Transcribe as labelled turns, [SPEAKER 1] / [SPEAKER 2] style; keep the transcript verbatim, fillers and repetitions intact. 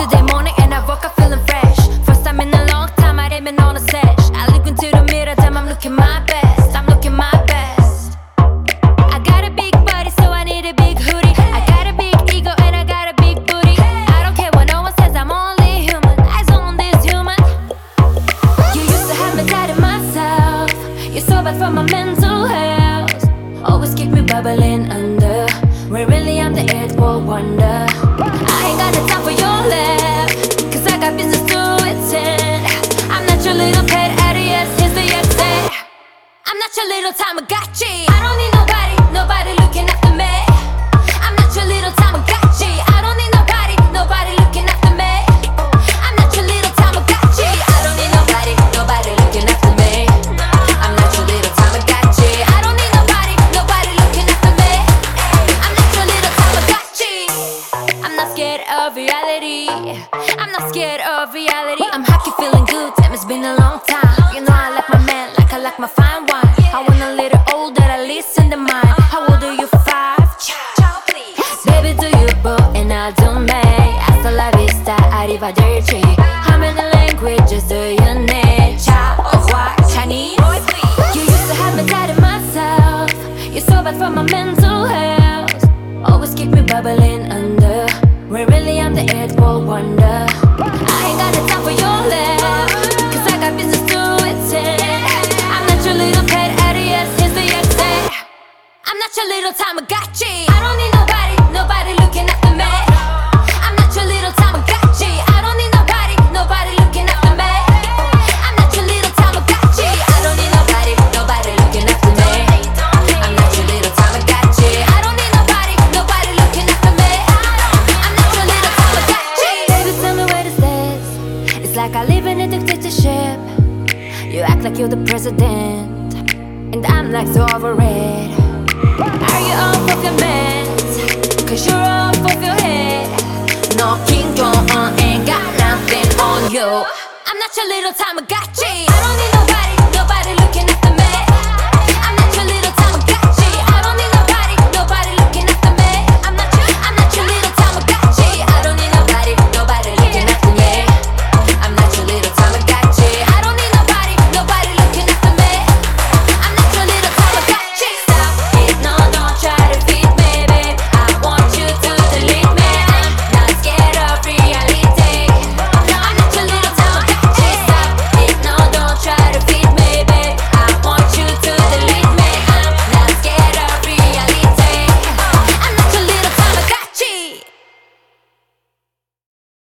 [SPEAKER 1] Today morning and I woke up feeling fresh. First time in a long time I didn't been on a sesh. I look into the mirror, damn I'm looking my best. I'm looking my best. I got a big body so I need a big hoodie. I got a big ego and I got a big booty. I don't care what no one says, I'm only human. Eyes on this human. You used to have me doubting myself. You're so bad for my mental health. Always keep me bubbling under. When really I'm the eighth world wonder. I ain't got the time for your love, cause I got business to attend. I'm not your little pet idiot, here's the exit. I'm not your little Tamagotchi. I don't need nobody, nobody looking after me. I'm not your little Tamagotchi. I don't need nobody, nobody looking after me. I'm not your little Tamagotchi. I don't need nobody, nobody looking after me. I'm not your little Tamagotchi. I don't need nobody, nobody looking after me. I'm not your little Tamagotchi. I'm not scared of reality. I'm not scared of reality. I'm happy, feeling good. Damn, it's been a long time. You know I like my man like I like my fine wine. I want a little older, at least in the mind. How old are you? Five? Baby, do you boo and I do me? Hasta la vista, arrivederci. How many languages do you need? Ciao, au revoir, Chinese. You used to have me doubting myself. You're so bad for my mental health. Always keep me bubbling under. When really I'm the eighth world wonder. I ain't got the time for your love, cause I got business to attend. I'm not your little pet idiot, here's the exit. I'm not your little Tamagotchi. I don't need nobody, nobody looking after me. I'm not your little Tamagotchi. I don't need nobody, nobody looking after me. I'm not your little Tamagotchi. I don't need nobody, nobody looking after me. I'm not your little Tamagotchi. I don't need nobody, nobody looking after me. I'm not your little Tamagotchi. Baby, tell me what is this? It's like I live in a dictatorship. You act like you're the president, and I'm like so over it. Are you off of your meds? Cause you're off of your head. No King Jong-un ain't got nothing on you. I'm not your little Tamagotchi.